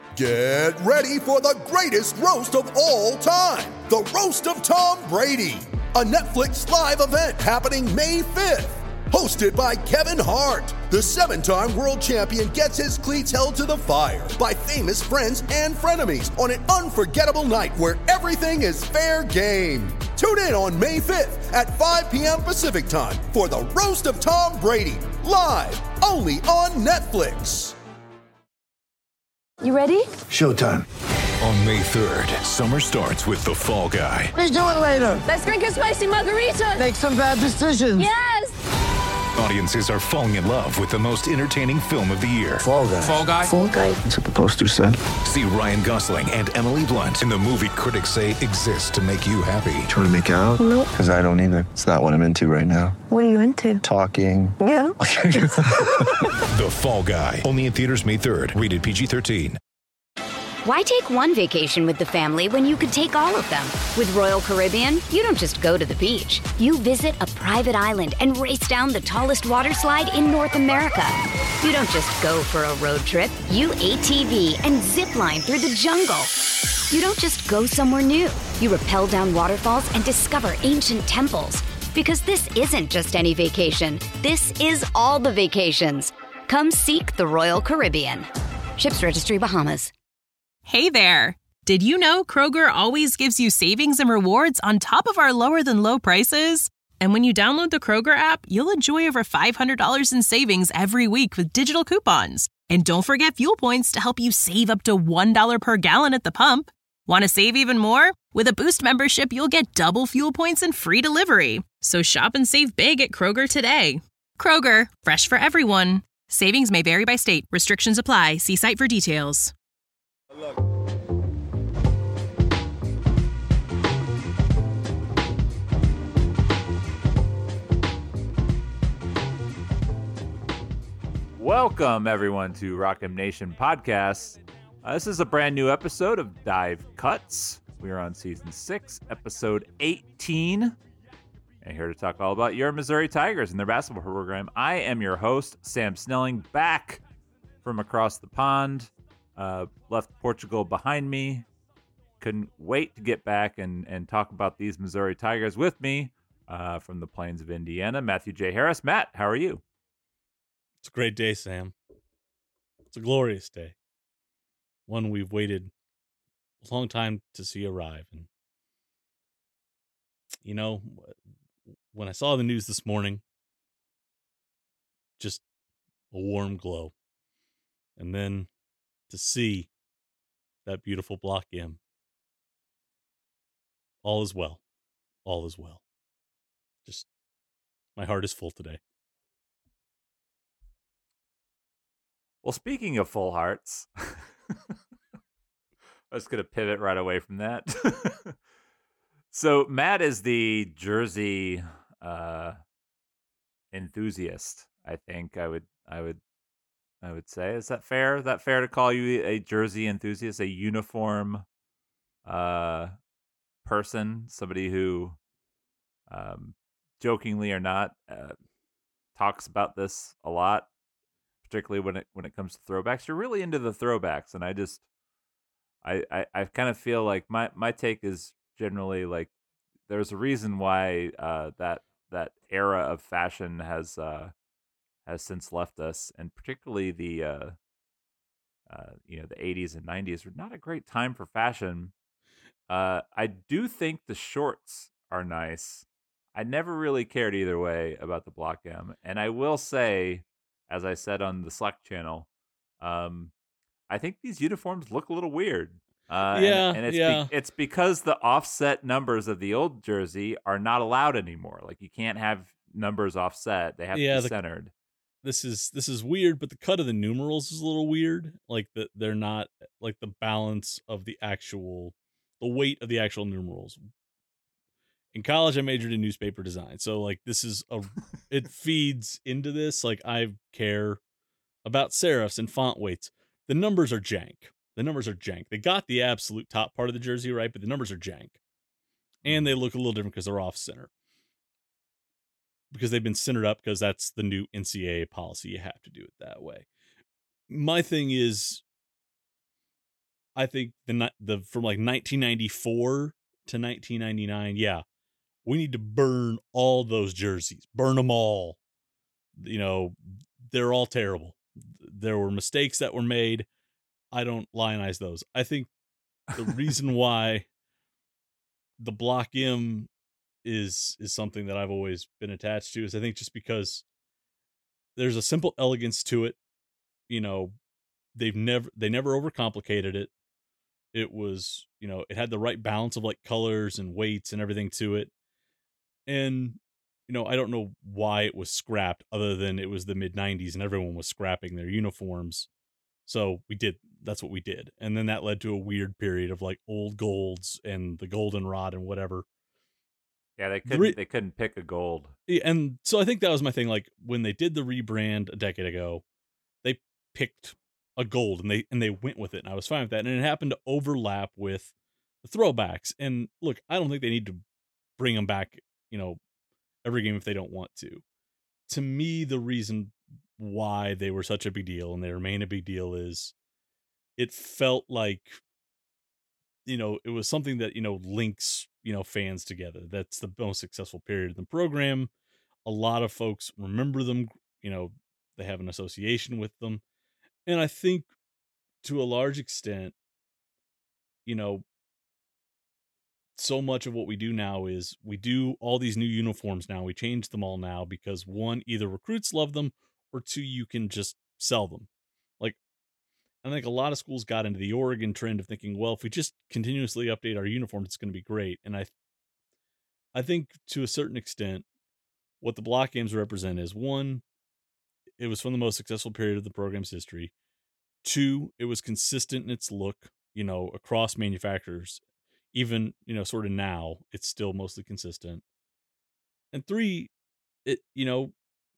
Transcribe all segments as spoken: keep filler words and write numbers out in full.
Get ready for the greatest roast of all time, the Roast of Tom Brady, a Netflix live event happening May fifth. Hosted by Kevin Hart, the seven-time world champion gets his cleats held to the fire by famous friends and frenemies on an unforgettable night where everything is fair game. Tune in on May fifth at five p.m. Pacific time for the Roast of Tom Brady, live only on Netflix. You ready? Showtime. On May third, summer starts with The Fall Guy. Let's do it later. Let's drink a spicy margarita. Make some bad decisions. Yes! Audiences are falling in love with the most entertaining film of the year. Fall Guy. Fall Guy? Fall Guy. That's what the poster said. See Ryan Gosling and Emily Blunt in the movie critics say exists to make you happy. Trying to make it out? Nope. Because I don't either. It's not what I'm into right now. What are you into? Talking. Yeah. The Fall Guy. Only in theaters May third. Rated P G thirteen. Why take one vacation with the family when you could take all of them? With Royal Caribbean, you don't just go to the beach. You visit a private island and race down the tallest water slide in North America. You don't just go for a road trip. You A T V and zip line through the jungle. You don't just go somewhere new. You rappel down waterfalls and discover ancient temples. Because this isn't just any vacation. This is all the vacations. Come seek the Royal Caribbean. Ships Registry, Bahamas. Hey there! Did you know Kroger always gives you savings and rewards on top of our lower-than-low prices? And when you download the Kroger app, you'll enjoy over five hundred dollars in savings every week with digital coupons. And don't forget fuel points to help you save up to one dollar per gallon at the pump. Want to save even more? With a Boost membership, you'll get double fuel points and free delivery. So shop and save big at Kroger today. Kroger, fresh for everyone. Savings may vary by state. Restrictions apply. See site for details. Welcome, everyone, to Rock M Nation Podcast. Uh, this is a brand new episode of Dive Cuts. We are on season six, episode eighteen, and here to talk all about your Missouri Tigers and their basketball program. I am your host, Sam Snelling, back from across the pond. Uh, left Portugal behind me. Couldn't wait to get back and, and talk about these Missouri Tigers with me uh, from the plains of Indiana. Matthew J. Harris. Matt, how are you? It's a great day, Sam. It's a glorious day. One we've waited a long time to see arrive. And, you know, when I saw the news this morning, just a warm glow. And then to see that beautiful block M. All is well. All is well. Just, my heart is full today. Well, speaking of full hearts, I was going to pivot right away from that. So Matt is the jersey uh, enthusiast. I think I would, I would, I would say. Is that fair? Is that fair to call you a jersey enthusiast, a uniform uh, person, somebody who, um, jokingly or not, uh, talks about this a lot? Particularly when it when it comes to throwbacks, you're really into the throwbacks, and I just, I I, I kind of feel like my, my take is generally like there's a reason why uh, that that era of fashion has uh, has since left us, and particularly the uh, uh, you know the eighties and nineties were not a great time for fashion. Uh, I do think the shorts are nice. I never really cared either way about the Block M, and I will say, as I said on the Slack channel, um, I think these uniforms look a little weird. Uh, yeah, and, and it's yeah. Be, it's because the offset numbers of the old jersey are not allowed anymore. Like you can't have numbers offset; they have yeah, to be the, centered. This is this is weird, but the cut of the numerals is a little weird. Like that, they're not like the balance of the actual, the weight of the actual numerals. In college, I majored in newspaper design. So like this is a it feeds into this. Like I care about serifs and font weights. The numbers are jank. The numbers are jank. They got the absolute top part of the jersey right, but the numbers are jank. And they look a little different because they're off center. Because they've been centered up because that's the new N C double A policy. You have to do it that way. My thing is I think the ni- the from like nineteen ninety-four to nineteen ninety-nine, yeah, we need to burn all those jerseys, burn them all. You know, they're all terrible. There were mistakes that were made. I don't lionize those. I think the reason why the Block M is is something that I've always been attached to is I think just because there's a simple elegance to it. You know, they've never they never overcomplicated it. It was, you know, it had the right balance of like colors and weights and everything to it. And, you know, I don't know why it was scrapped other than it was the mid nineties and everyone was scrapping their uniforms. So we did, that's what we did. And then that led to a weird period of like old golds and the goldenrod and whatever. Yeah, they The couldn't re- they couldn't pick a gold. Yeah, and so I think that was my thing. Like when they did the rebrand a decade ago, they picked a gold and they and they went with it, and I was fine with that. And it happened to overlap with the throwbacks. And look, I don't think they need to bring them back, you know, every game if they don't want to. To me, the reason why they were such a big deal and they remain a big deal is it felt like, you know, it was something that, you know, links, you know, fans together. That's the most successful period in the program. A lot of folks remember them, you know, they have an association with them. And I think to a large extent, you know, so much of what we do now is we do all these new uniforms now. We change them all now because one, either recruits love them or two, you can just sell them. Like, I think a lot of schools got into the Oregon trend of thinking, well, if we just continuously update our uniforms, it's going to be great. And I, I think to a certain extent, what the Block games represent is one, it was from the most successful period of the program's history. Two, it was consistent in its look, you know, across manufacturers. Even, you know, sort of now, it's still mostly consistent. And three, it, you know,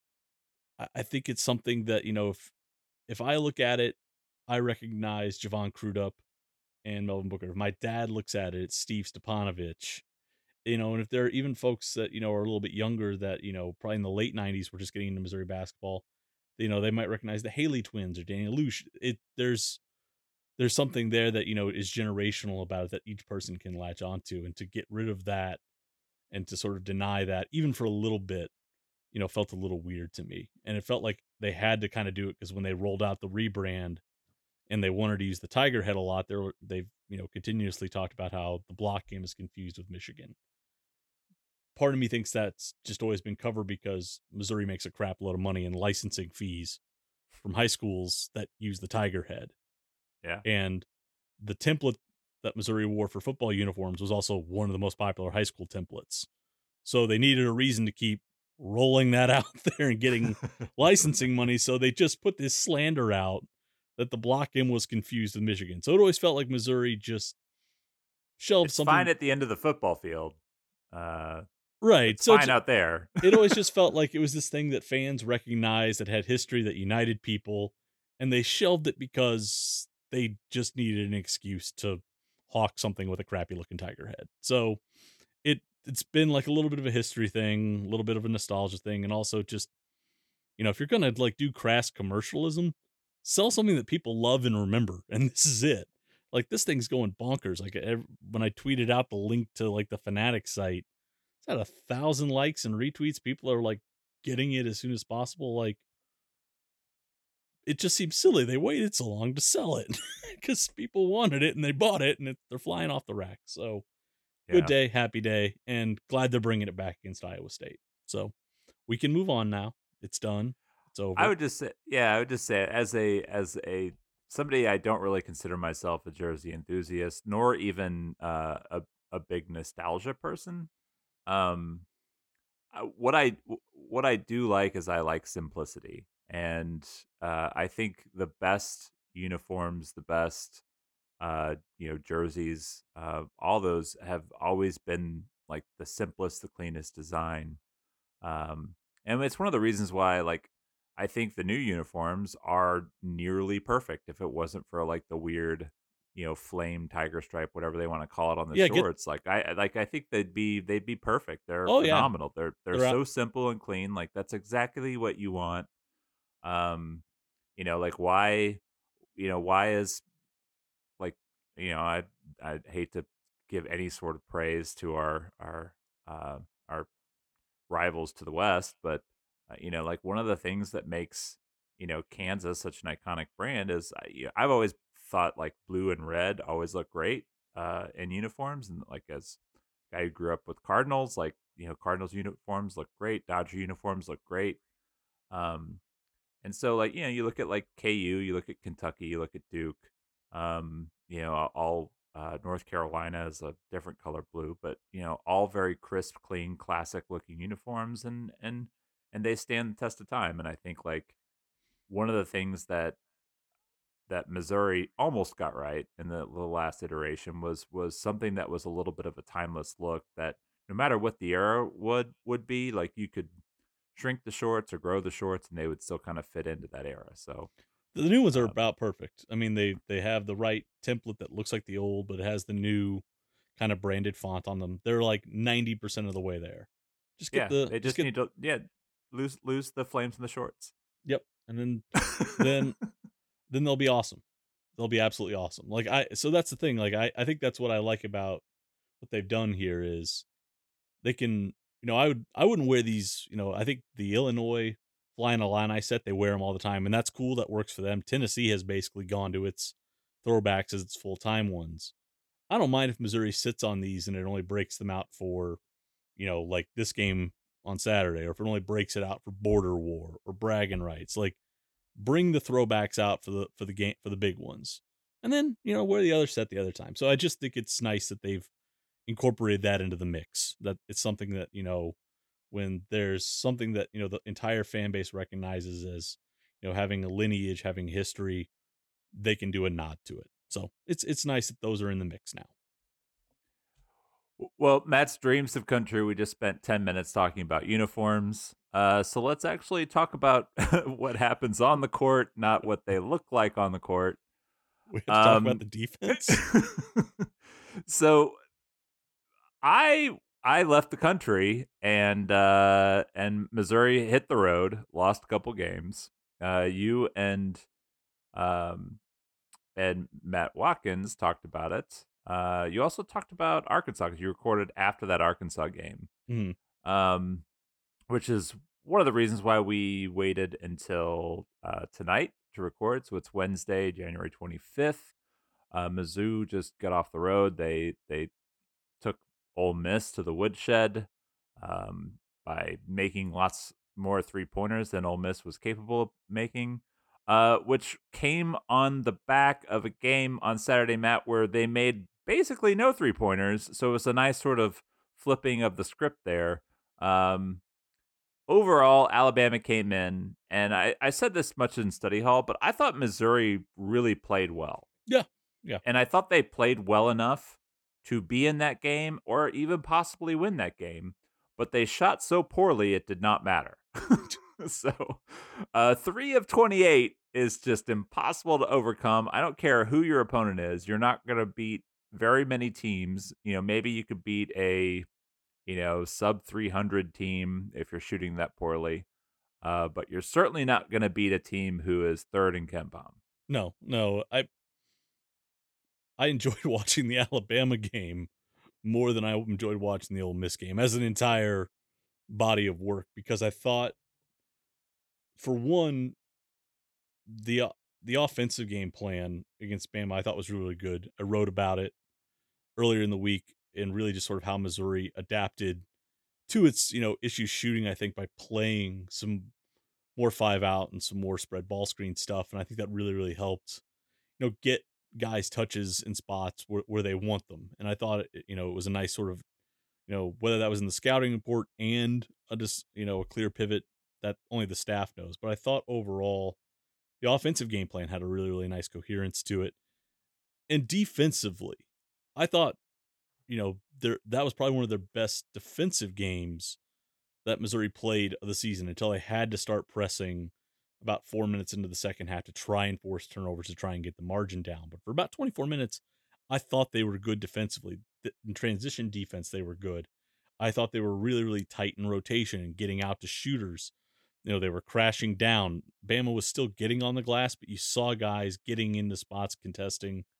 I, I think it's something that, you know, if if I look at it, I recognize Javon Crudup and Melvin Booker. If my dad looks at it, it's Steve Stepanovich. You know, and if there are even folks that, you know, are a little bit younger that, you know, probably in the late nineties were just getting into Missouri basketball, you know, they might recognize the Haley twins or Daniel Luce. It there's there's something there that, you know, is generational about it that each person can latch onto, and to get rid of that and to sort of deny that even for a little bit, you know, felt a little weird to me. And it felt like they had to kind of do it because when they rolled out the rebrand and they wanted to use the Tiger head a lot, they were, they've, you know, continuously talked about how the Block game is confused with Michigan. Part of me thinks that's just always been covered because Missouri makes a crap load of money in licensing fees from high schools that use the Tiger head. Yeah. And the template that Missouri wore for football uniforms was also one of the most popular high school templates. So they needed a reason to keep rolling that out there and getting licensing money. So they just put this slander out that the Block game was confused with Michigan. So it always felt like Missouri just shelved It's something. fine at the end of the football field. Uh, right. It's so fine out there. It always just felt like it was this thing that fans recognized that had history, that united people, and they shelved it because they just needed an excuse to hawk something with a crappy looking tiger head. So it it's been like a little bit of a history thing, a little bit of a nostalgia thing, and also just, you know, if you're gonna like do crass commercialism, sell something that people love and remember, and this is it. Like, this thing's going bonkers. Like, every, when I tweeted out the link to like the Fanatic site, it's had a thousand likes and retweets. People are like getting it as soon as possible. Like, it just seems silly they waited so long to sell it because people wanted it and they bought it, and it, they're flying off the rack. So Yeah. good day, happy day, and glad they're bringing it back against Iowa State. So we can move on now. It's done. It's over. I would just say, yeah, I would just say as a as a somebody, I don't really consider myself a jersey enthusiast, nor even uh, a a big nostalgia person. Um, I- what I what I do like is I like simplicity, and uh, I think the best uniforms, the best uh, you know jerseys, uh, all those have always been like the simplest, the cleanest design. Um, and it's one of the reasons why, like, I think the new uniforms are nearly perfect. If it wasn't for like the weird, you know, flame tiger stripe, whatever they want to call it on the Yeah, get- shorts, like I like I think they'd be they'd be perfect. They're Oh, yeah. phenomenal. They're they're They're out- so simple and clean. Like that's exactly what you want. Um, you know, like why, you know, why is like you know, I I hate to give any sort of praise to our our uh, our rivals to the west, but uh, you know, like one of the things that makes you know Kansas such an iconic brand is I, you know, I've always thought like blue and red always look great uh, in uniforms, and like as a guy who grew up with Cardinals, like you know Cardinals uniforms look great, Dodger uniforms look great. Um, and so, like, you know, you look at like K U, you look at Kentucky, you look at Duke, um, you know, all uh, North Carolina is a different color blue, but you know, all very crisp, clean, classic looking uniforms, and and and they stand the test of time. And I think like one of the things that that Missouri almost got right in the, the last iteration was was something that was a little bit of a timeless look that no matter what the era would would be, like you could shrink the shorts or grow the shorts and they would still kind of fit into that era. So The new ones are um, about perfect. I mean, they they have the right template that looks like the old, but it has the new kind of branded font on them. They're like ninety percent of the way there. Just get yeah, the they just just get need to yeah lose lose the flames in the shorts. yep, and then then then they'll be awesome. They'll be absolutely awesome. Like I so that's the thing. Like I I think that's what I like about what they've done here is they can, you know, I would I wouldn't wear these, you know, I think the Illinois Flying Illini set, they wear them all the time, and that's cool. That works for them. Tennessee has basically gone to its throwbacks as its full-time ones. I don't mind if Missouri sits on these and it only breaks them out for, you know, like this game on Saturday, or if it only breaks it out for Border War or bragging rights. Like bring the throwbacks out for the for the game for the big ones. And then, you know, wear the other set the other time. So I just think it's nice that they've incorporated that into the mix. That it's something that, you know, when there's something that, you know, the entire fan base recognizes as, you know, having a lineage, having history, they can do a nod to it. So it's it's nice that those are in the mix now. Well, Matt's dreams have come true. We just spent ten minutes talking about uniforms. Uh, so let's actually talk about what happens on the court, not what they look like on the court. We have to talk Um, about the defense. so I I left the country and uh, and Missouri hit the road, lost a couple games. Uh, you and um, and Matt Watkins talked about it. Uh, you also talked about Arkansas because you recorded after that Arkansas game, Mhm. um, which is one of the reasons why we waited until uh, tonight to record. So it's Wednesday, January twenty-fifth. Uh, Mizzou just got off the road. They they took Ole Miss to the woodshed um, by making lots more three pointers than Ole Miss was capable of making, uh, which came on the back of a game on Saturday, Matt, where they made basically no three pointers. So it was a nice sort of flipping of the script there. Um, overall, Alabama came in, and I, I said this much in study hall, but I thought Missouri really played well. Yeah. Yeah. And I thought they played well enough to be in that game or even possibly win that game, but they shot so poorly it did not matter. so, uh, three of twenty-eight is just impossible to overcome. I don't care who your opponent is. You're not going to beat very many teams. You know, maybe you could beat a, you know, sub three hundred team if you're shooting that poorly. Uh, but you're certainly not going to beat a team who is third in KenPom. No, no. I I enjoyed watching the Alabama game more than I enjoyed watching the Ole Miss game as an entire body of work, because I thought, for one, the the offensive game plan against Bama I thought was really good. I wrote about it earlier in the week, and really just sort of how Missouri adapted to its, you know, issue shooting, I think, by playing some more five out and some more spread ball screen stuff. And I think that really, really helped, you know, get guys touches in spots where, where they want them. And I thought, it, you know, it was a nice sort of, you know, whether that was in the scouting report and a just, you know, a clear pivot that only the staff knows. But I thought overall the offensive game plan had a really, really nice coherence to it. And defensively, I thought, you know, there that was probably one of their best defensive games that Missouri played of the season, until they had to start pressing about four minutes into the second half to try and force turnovers to try and get the margin down. But for about twenty-four minutes, I thought they were good defensively. In transition defense, they were good. I thought they were really, really tight in rotation and getting out to shooters. You know, they were crashing down. Bama was still getting on the glass, but you saw guys getting into spots, contesting.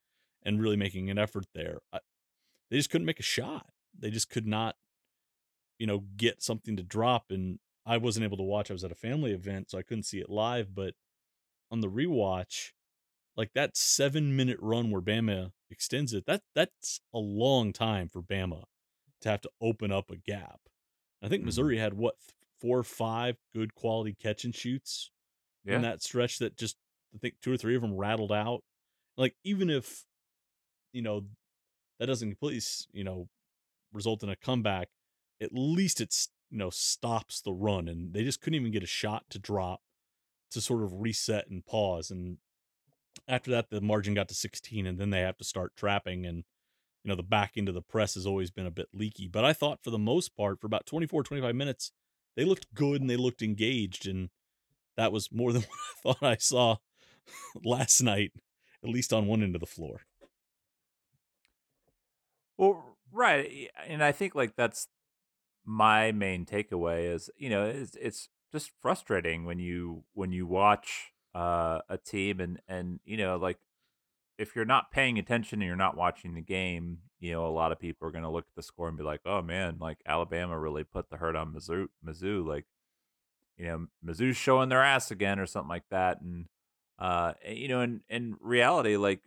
and really making an effort there. I, they just couldn't make a shot. They just could not, you know, get something to drop. And I wasn't able to watch. I was at a family event, so I couldn't see it live. But on the rewatch, like that seven minute run where Bama extends it, that that's a long time for Bama to have to open up a gap. I think Mhm. Missouri had what four or five good quality catch and shoots Yeah. in that stretch that just I think two or three of them rattled out. Like even if you know that doesn't completely s- you know result in a comeback, at least it's you know stops the run, and they just couldn't even get a shot to drop to sort of reset and pause. And after that, the margin got to sixteen, and then they have to start trapping. And you know the back end of the press has always been a bit leaky. But I thought for the most part, for about twenty-four, twenty-five minutes, they looked good and they looked engaged, and that was more than what I thought I saw last night, at least on one end of the floor. Well, right, y- and I think like that's my main takeaway is you know it's it's just frustrating when you when you watch uh, a team and and you know like if you're not paying attention and you're not watching the game, you know a lot of people are going to look at the score and be like, oh man, like Alabama really put the hurt on Mizzou, Mizzou, like you know Mizzou's showing their ass again or something like that, and uh, you know in in reality, like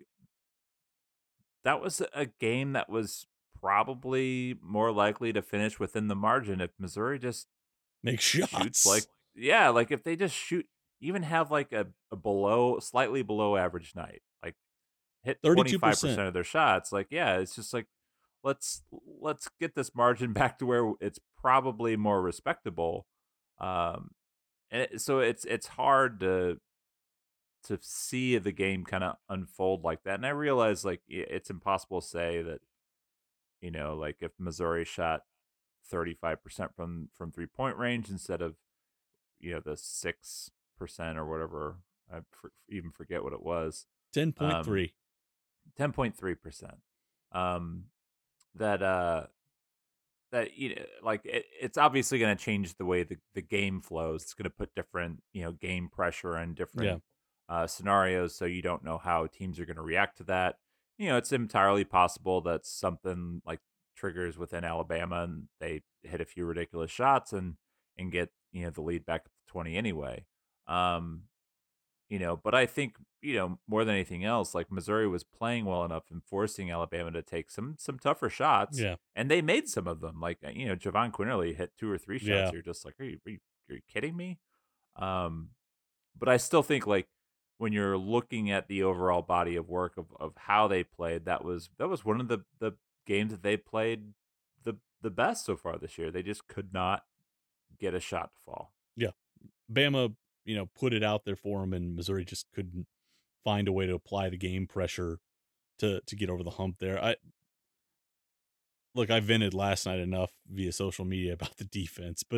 that was a game that was probably more likely to finish within the margin if Missouri just Make shoots like shots. yeah, like if they just shoot even have like a, a below slightly below average night, like hit thirty-two percent. twenty-five percent of their shots, like yeah, it's just like let's let's get this margin back to where it's probably more respectable. Um and it, so it's it's hard to to see the game kind of unfold like that. And I realize like i- it's impossible to say that you know, like if Missouri shot thirty-five percent from from three point range instead of you know the six percent or whatever, I for, even forget what it was. Um, ten point three. ten point three percent. Um, that uh that you know like it, it's obviously going to change the way the, the game flows. It's going to put different you know game pressure and Yeah. different uh, scenarios, so you don't know how teams are going to react to that. You know, it's entirely possible that something like triggers within Alabama and they hit a few ridiculous shots and and get you know the lead back up to twenty anyway. Um, you know, but I think, you know, more than anything else, like Missouri was playing well enough and forcing Alabama to take some some tougher shots, Yeah. and they made some of them. Like uh, you know, Javon Quinterly hit two or three shots. Yeah. You're just like, are you, are you, are you kidding me? Um, but I still think like when you're looking at the overall body of work of, of how they played, that was that was one of the the games that they played the the best so far this year. They just could not get a shot to fall. Yeah. Bama, you know, put it out there for them, and Missouri just couldn't find a way to apply the game pressure to to get over the hump there. I look, I vented last night enough via social media about the defense, but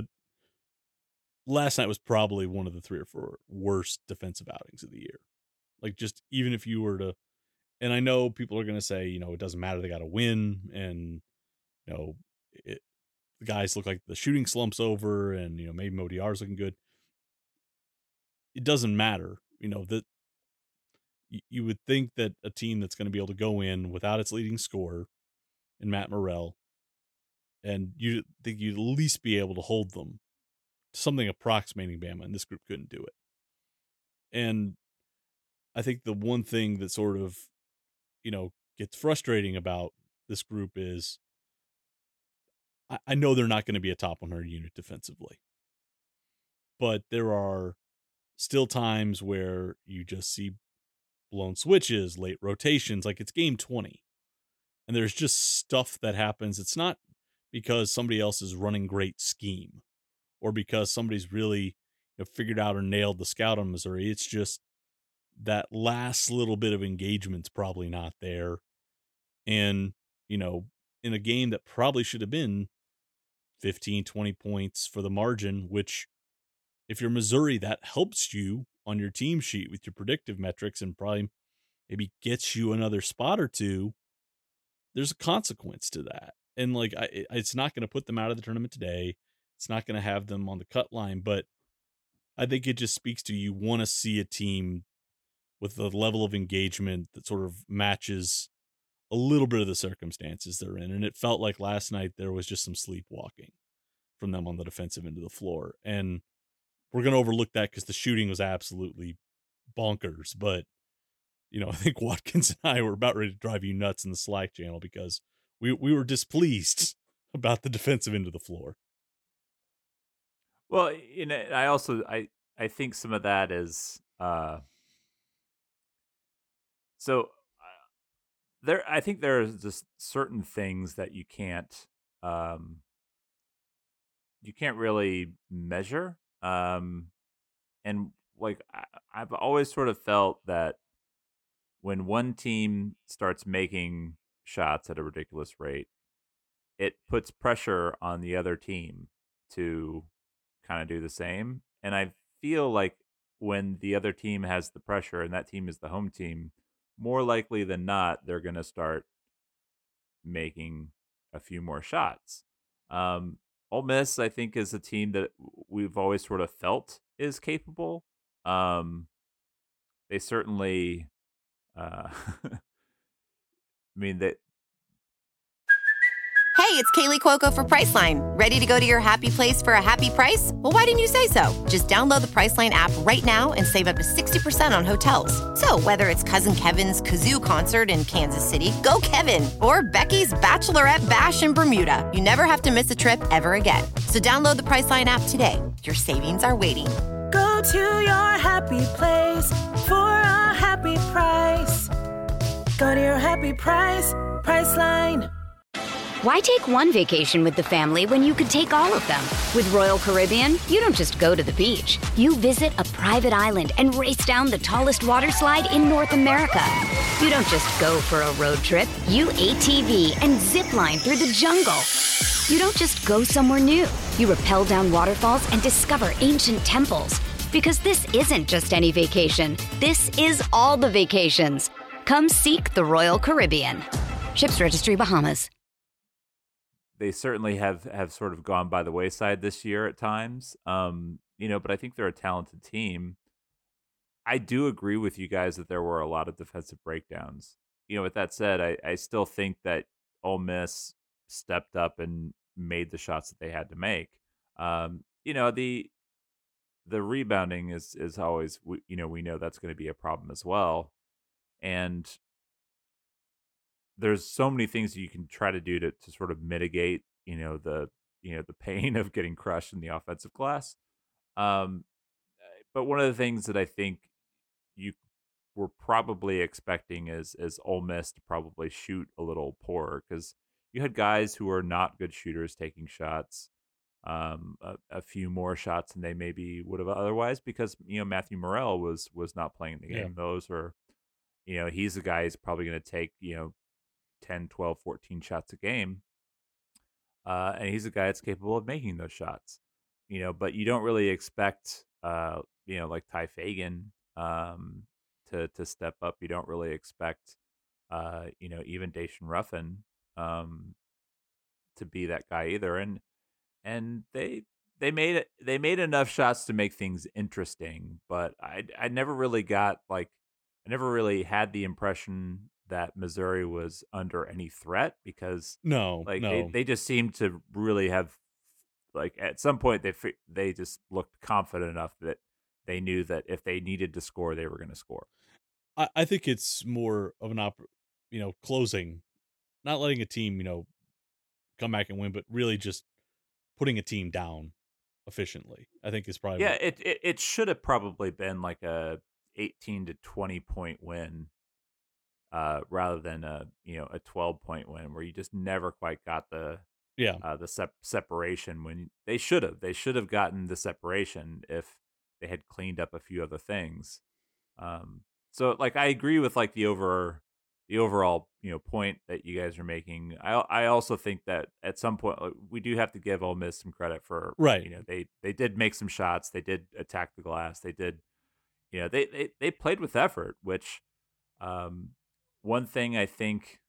last night was probably one of the three or four worst defensive outings of the year. Like, just even if you were to, and I know people are going to say, you know, it doesn't matter, they got to win, and you know, it, the guys look like the shooting slump's over, and you know, maybe Modiar's looking good. It doesn't matter, you know, that you would think that a team that's going to be able to go in without its leading scorer in Matt Morrell, and you think you'd at least be able to hold them to something approximating Bama, and this group couldn't do it. And I think the one thing that sort of, you know, gets frustrating about this group is I, I know they're not going to be a top one hundred unit defensively, but there are still times where you just see blown switches, late rotations, like it's game twenty. And there's just stuff that happens. It's not because somebody else is running great scheme or because somebody's really you know, figured out or nailed the scout on Missouri. It's just that last little bit of engagement's probably not there. And, you know, in a game that probably should have been fifteen, twenty points for the margin, which if you're Missouri, that helps you on your team sheet with your predictive metrics and probably maybe gets you another spot or two. There's a consequence to that. And like, I, it's not going to put them out of the tournament today. It's not going to have them on the cut line, but I think it just speaks to you want to see a team with the level of engagement that sort of matches a little bit of the circumstances they're in. And it felt like last night there was just some sleepwalking from them on the defensive end of the floor. And we're going to overlook that because the shooting was absolutely bonkers. But, you know, I think Watkins and I were about ready to drive you nuts in the Slack channel because we, we were displeased about the defensive end of the floor. Well, you know, I also I I think some of that is uh, so uh, there. I think there's just certain things that you can't um, you can't really measure, um, and like I, I've always sort of felt that when one team starts making shots at a ridiculous rate, it puts pressure on the other team to kind of do the same. And I feel like when the other team has the pressure and that team is the home team, more likely than not, they're going to start making a few more shots. Um, Ole Miss, I think, is a team that we've always sort of felt is capable. Um, they certainly, uh, I mean, that. Hey, it's Kaylee Cuoco for Priceline. Ready to go to your happy place for a happy price? Well, why didn't you say so? Just download the Priceline app right now and save up to sixty percent on hotels. So whether it's Cousin Kevin's Kazoo Concert in Kansas City, go Kevin, or Becky's Bachelorette Bash in Bermuda, you never have to miss a trip ever again. So download the Priceline app today. Your savings are waiting. Go to your happy place for a happy price. Go to your happy price, Priceline. Why take one vacation with the family when you could take all of them? With Royal Caribbean, you don't just go to the beach. You visit a private island and race down the tallest water slide in North America. You don't just go for a road trip. You A T V and zip line through the jungle. You don't just go somewhere new. You rappel down waterfalls and discover ancient temples. Because this isn't just any vacation. This is all the vacations. Come seek the Royal Caribbean. Ships Registry, Bahamas. They certainly have, have sort of gone by the wayside this year at times, um, you know, but I think they're a talented team. I do agree with you guys that there were a lot of defensive breakdowns. You know, with that said, I, I still think that Ole Miss stepped up and made the shots that they had to make. Um, you know, the the rebounding is is always, you know, we know that's going to be a problem as well. And there's so many things that you can try to do to, to sort of mitigate, you know, the, you know, the pain of getting crushed in the offensive glass. Um, but one of the things that I think you were probably expecting is, is Ole Miss to probably shoot a little poorer because you had guys who are not good shooters taking shots, um, a, a few more shots than they maybe would have otherwise because, you know, Matthew Morrell was, was not playing the game. Yeah. Those are, you know, he's a guy who's probably going to take, you know, ten, twelve, fourteen shots a game. Uh, and he's a guy that's capable of making those shots, you know, but you don't really expect, uh, you know, like Ty Fagan um, to, to step up. You don't really expect, uh, you know, even Dacian Ruffin um, to be that guy either. And, and they, they made it, they made enough shots to make things interesting, but I, I never really got like, I never really had the impression that Missouri was under any threat because no, like no. They, they just seemed to really have like at some point they they just looked confident enough that they knew that if they needed to score, they were going to score. I, I think it's more of an op, you know, closing, not letting a team, you know, come back and win, but really just putting a team down efficiently. I think is probably yeah. what... It, it it should have probably been like a eighteen to twenty point win. Uh, rather than a you know a twelve point win where you just never quite got the yeah uh, the sep- separation when they should have they should have gotten the separation if they had cleaned up a few other things. Um, so like I agree with like the over the overall you know point that you guys are making. I I also think that at some point like, we do have to give Ole Miss some credit for right. You know they they did make some shots. They did attack the glass. They did you know they they, they played with effort, which. Um, One thing I think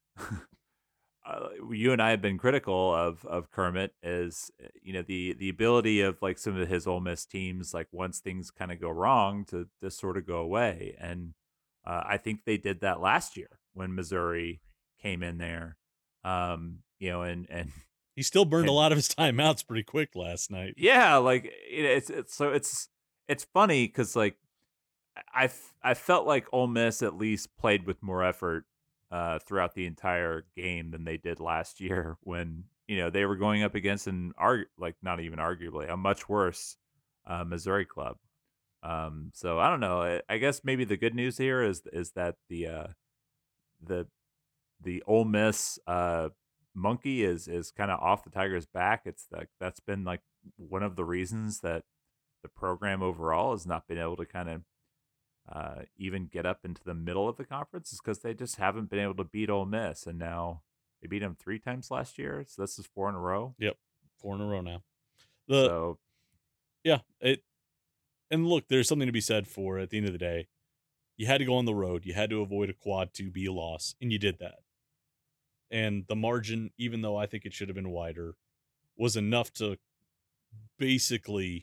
uh, you and I have been critical of of Kermit is, you know, the the ability of like some of his Ole Miss teams, like once things kind of go wrong, to to sort of go away. And uh, I think they did that last year when Missouri came in there. Um, you know, and and he still burned and, a lot of his timeouts pretty quick last night. Yeah, like it, it's it's so it's it's funny because like I I felt like Ole Miss at least played with more effort uh, throughout the entire game than they did last year when you know they were going up against an arg like not even arguably a much worse uh, Missouri club. Um, so I don't know. I, I guess maybe the good news here is is that the uh, the the Ole Miss uh, monkey is is kind of off the Tigers' back. It's like that's been like one of the reasons that the program overall has not been able to kind of uh, even get up into the middle of the conference, is because they just haven't been able to beat Ole Miss, and now they beat them three times last year, so this is four in a row. Yep, four in a row now. The so yeah, it and look, there's something to be said for at the end of the day. You had to go on the road. You had to avoid a quad two B loss, and you did that. And the margin, even though I think it should have been wider, was enough to basically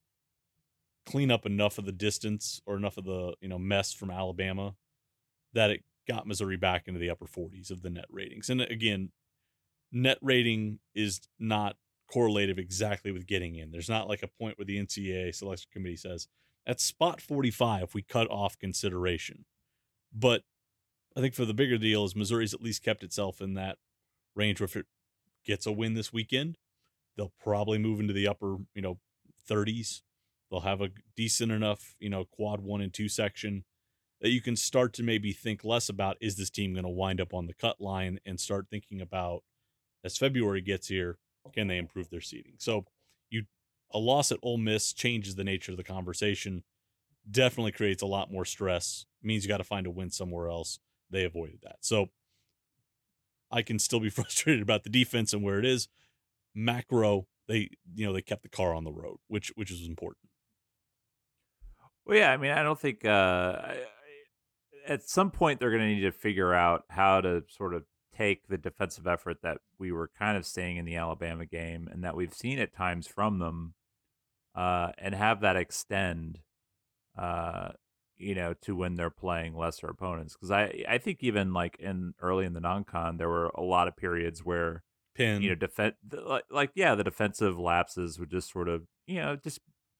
clean up enough of the distance or enough of the, you know, mess from Alabama that it got Missouri back into the upper forties of the net ratings. And again, net rating is not correlative exactly with getting in. There's not like a point where the N C double A selection committee says, at spot forty-five, we cut off consideration. But I think for the bigger deal is Missouri's at least kept itself in that range where if it gets a win this weekend, they'll probably move into the upper, you know, thirties. They'll have a decent enough, you know, quad one and two section that you can start to maybe think less about, is this team going to wind up on the cut line, and start thinking about, as February gets here, can they improve their seeding? So you a loss at Ole Miss changes the nature of the conversation, definitely creates a lot more stress, means you got to find a win somewhere else. They avoided that. So I can still be frustrated about the defense and where it is. Macro, they, you know, they kept the car on the road, which, which is important. Well, yeah, I mean, I don't think uh, I, I, at some point they're going to need to figure out how to sort of take the defensive effort that we were kind of seeing in the Alabama game and that we've seen at times from them, uh, and have that extend, uh, you know, to when they're playing lesser opponents. Because I, I think even like in early in the non-con, there were a lot of periods where, Pin. you know, defense, like, like, yeah, the defensive lapses would just sort of, you know, just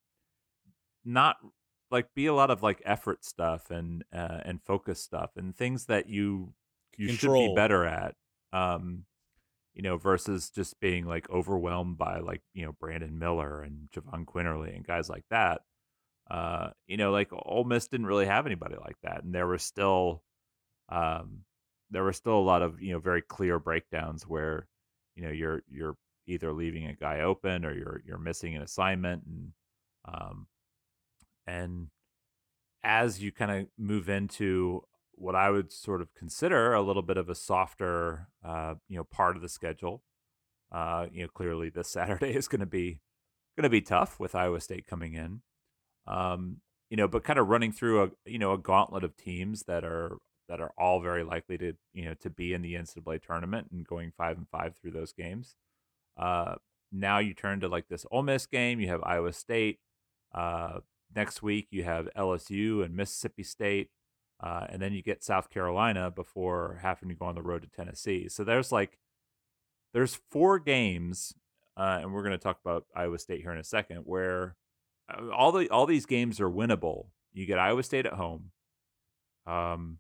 not like be a lot of like effort stuff and uh, and focus stuff and things that you you Control. should be better at, um, you know, versus just being like overwhelmed by like, you know, Brandon Miller and Javon Quinterly and guys like that. Uh, you know, like Ole Miss didn't really have anybody like that, and there were still, um, there were still a lot of, you know, very clear breakdowns where, you know, you're you're either leaving a guy open or you're you're missing an assignment, and um, and as you kind of move into what I would sort of consider a little bit of a softer, uh, you know, part of the schedule, uh, you know, clearly this Saturday is going to be going to be tough with Iowa State coming in. Um, you know, but kind of running through a, you know, a gauntlet of teams that are, that are all very likely to, you know, to be in the N C double A tournament and going five and five through those games. Uh, now you turn to like this Ole Miss game, you have Iowa State, uh, next week you have L S U and Mississippi State, uh, and then you get South Carolina before having to go on the road to Tennessee. So there's like, there's four games, uh, and we're going to talk about Iowa State here in a second, where all the all these games are winnable. You get Iowa State at home. Um,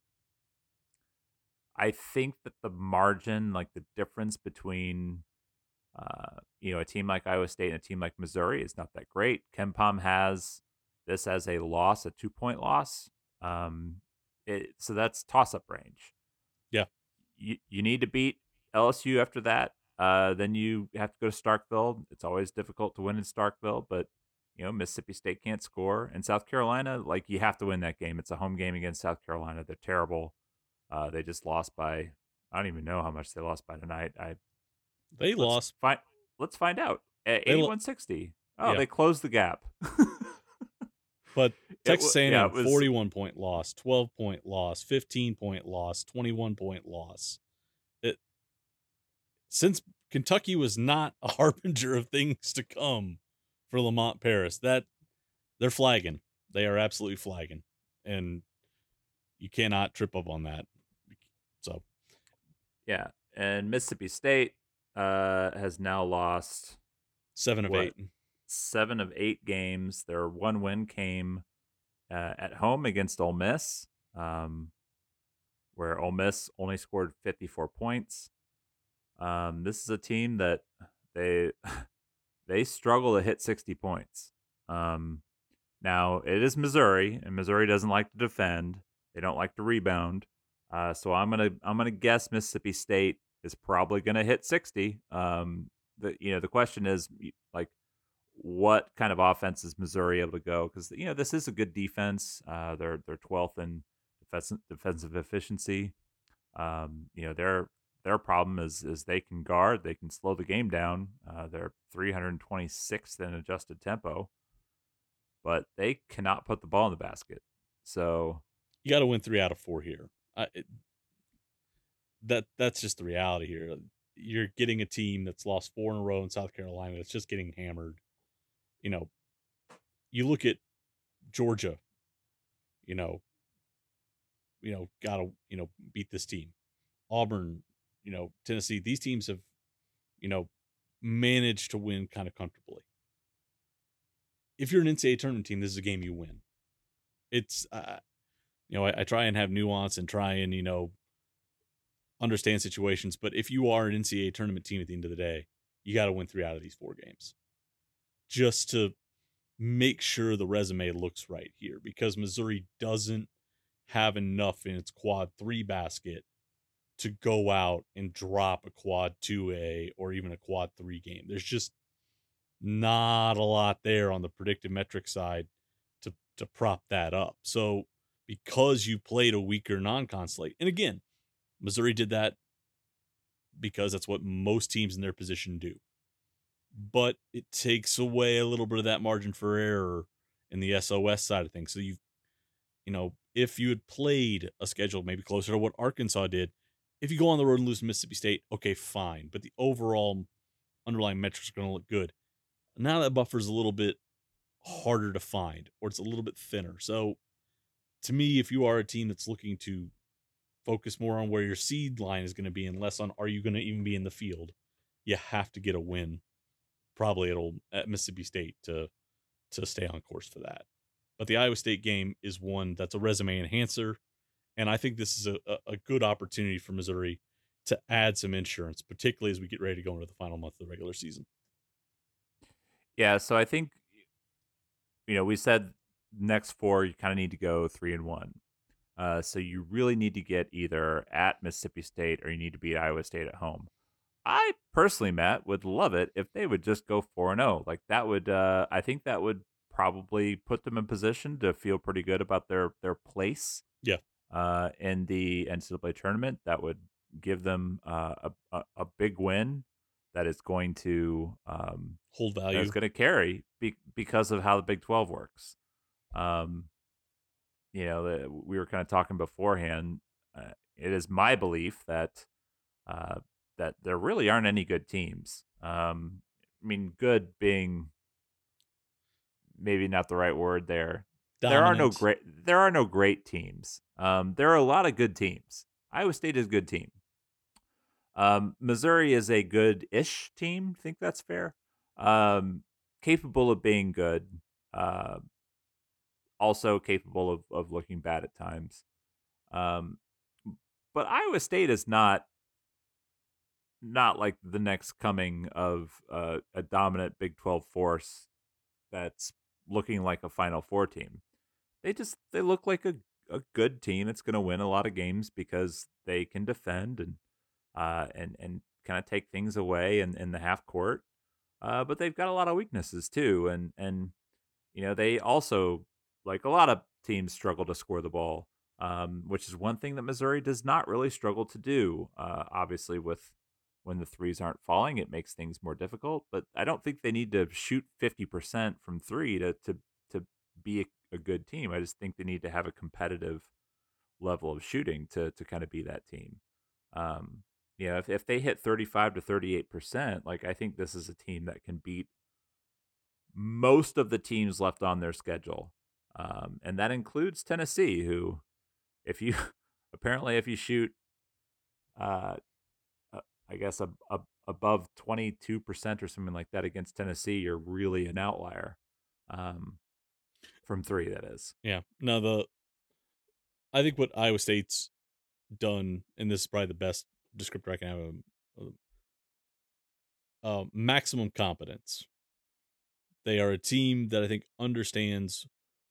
I think that the margin, like the difference between, uh, you know, a team like Iowa State and a team like Missouri is not that great. KenPom has this as a loss, a two point loss. Um, it, so that's toss up range. Yeah, you you need to beat L S U after that. Uh, then you have to go to Starkville. It's always difficult to win in Starkville, but you know, Mississippi State can't score. And South Carolina, like, you have to win that game. It's a home game against South Carolina. They're terrible. Uh, they just lost by, I don't even know how much they lost by tonight. I They let's lost. Find, let's find out. eighty-one sixty. Oh, yeah. They closed the gap. But Texas A and M, yeah, it was, forty-one point loss, twelve point loss, fifteen point loss, twenty-one point loss. It, since Kentucky was not a harbinger of things to come for Lamont Paris, that they're flagging. They are absolutely flagging, and you cannot trip up on that. So Yeah, and Mississippi State uh, has now lost seven of what, eight. Seven of eight games. Their one win came uh, at home against Ole Miss, um, where Ole Miss only scored fifty-four points. Um, this is a team that they they struggle to hit sixty points. Um, now it is Missouri, and Missouri doesn't like to defend. They don't like to rebound. Uh, so I'm gonna I'm gonna guess Mississippi State is probably gonna hit sixty. Um, the you know the question is like, what kind of offense is Missouri able to go? Because you know this is a good defense. Uh, they're they're twelfth in defensive defensive efficiency. Um, you know their their problem is is they can guard, they can slow the game down. Uh, they're three hundred twenty-sixth in adjusted tempo, but they cannot put the ball in the basket. So you got to win three out of four here. I, it, that that's just the reality here. You're getting a team that's lost four in a row in South Carolina. That's just getting hammered. You know, you look at Georgia. You know, you know, gotta you know beat this team. Auburn, you know, Tennessee. These teams have, you know, managed to win kind of comfortably. If you're an N C double A tournament team, this is a game you win. It's, uh, you know, I, I try and have nuance and try and, you know, understand situations. But if you are an N C double A tournament team at the end of the day, you got to win three out of these four games just to make sure the resume looks right here, because Missouri doesn't have enough in its quad three basket to go out and drop a quad two A or even a quad three game. There's just not a lot there on the predictive metric side to, to prop that up. So because you played a weaker non-con slate, and again, Missouri did that because that's what most teams in their position do. But it takes away a little bit of that margin for error in the S O S side of things. So you've, you know, if you had played a schedule maybe closer to what Arkansas did, if you go on the road and lose to Mississippi State, okay, fine. But the overall underlying metrics are going to look good. Now that buffer is a little bit harder to find, or it's a little bit thinner. So to me, if you are a team that's looking to focus more on where your seed line is going to be and less on are you going to even be in the field, you have to get a win, probably at, old, at Mississippi State to to stay on course for that. But the Iowa State game is one that's a resume enhancer, and I think this is a, a good opportunity for Missouri to add some insurance, particularly as we get ready to go into the final month of the regular season. Yeah, so I think, you know, we said next four, you kind of need to go three and one. Uh, so you really need to get either at Mississippi State or you need to beat Iowa State at home. I personally, Matt, would love it if they would just go four and oh. Like that would, uh, I think that would probably put them in position to feel pretty good about their their place. Yeah. Uh, in the N C double A tournament, that would give them uh, a, a a big win that is going to um, hold value. That's going to carry be, because of how the Big twelve works. Um, you know, the, we were kind of talking beforehand. Uh, it is my belief that uh, that there really aren't any good teams. Um, I mean, good being maybe not the right word there. Dominant. There are no great. There are no great teams. Um, there are a lot of good teams. Iowa State is a good team. Um, Missouri is a good-ish team. I think that's fair. Um, capable of being good. Uh, also capable of, of looking bad at times. Um, but Iowa State is not not like the next coming of uh, a dominant Big twelve force that's looking like a Final Four team. They just they look like a, a good team that's going to win a lot of games because they can defend and uh, and and kind of take things away in, in the half court. Uh, but they've got a lot of weaknesses too, and and you know they also, like a lot of teams, struggle to score the ball, um, which is one thing that Missouri does not really struggle to do. Uh, obviously, with when the threes aren't falling, it makes things more difficult. But I don't think they need to shoot fifty percent from three to to to be a, a good team. I just think they need to have a competitive level of shooting to to kind of be that team. Um, you know, if if they hit thirty-five to thirty-eight percent, like I think this is a team that can beat most of the teams left on their schedule. Um, and that includes Tennessee, who, if you apparently if you shoot uh, I guess a, a, above twenty-two percent or something like that against Tennessee, you're really an outlier. Um, from three, that is. Yeah. No, the I think what Iowa State's done, and this is probably the best descriptor I can have, um, uh, maximum competence. They are a team that I think understands,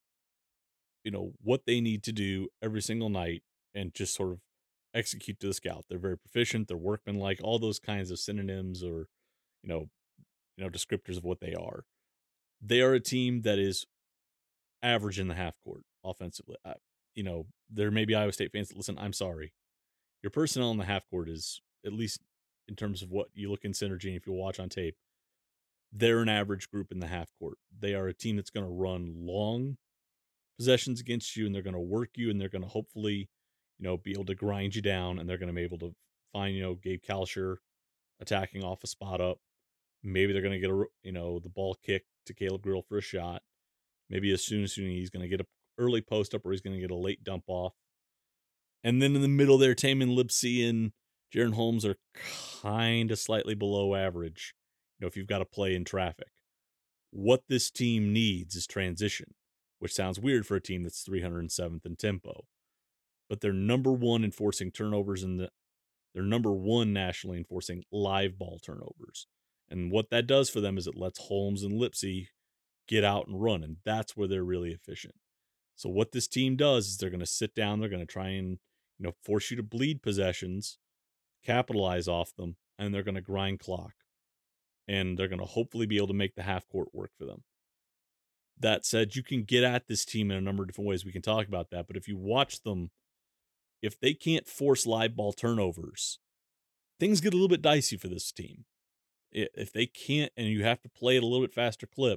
you know, what they need to do every single night and just sort of execute to the scout. They're very proficient. They're workmanlike. All those kinds of synonyms or, you know, you know, descriptors of what they are. They are a team that is average in the half court offensively. I, you know, there may be Iowa State fans that listen. I'm sorry, your personnel in the half court is, at least in terms of what you look in synergy, and if you watch on tape, they're an average group in the half court. They are a team that's going to run long possessions against you, and they're going to work you, and they're going to hopefully, you know, be able to grind you down, and they're going to be able to find, you know, Gabe Kalsher attacking off a spot up. Maybe they're going to get a, you know, the ball kicked to Caleb Grill for a shot. Maybe as soon as soon he's going to get an early post up, or he's going to get a late dump off. And then in the middle there, Tamin Lipsey and Jaron Holmes are kind of slightly below average, you know, if you've got to play in traffic. What this team needs is transition, which sounds weird for a team that's three hundred seventh in tempo. But they're number one in forcing turnovers, and the, they're number one nationally in forcing live ball turnovers. And what that does for them is it lets Holmes and Lipsey get out and run, and that's where they're really efficient. So what this team does is they're going to sit down, they're going to try and, you know, force you to bleed possessions, capitalize off them, and they're going to grind clock. And they're going to hopefully be able to make the half court work for them. That said, you can get at this team in a number of different ways. We can talk about that. But if you watch them, if they can't force live ball turnovers, things get a little bit dicey for this team. If they can't, and you have to play at a little bit faster clip,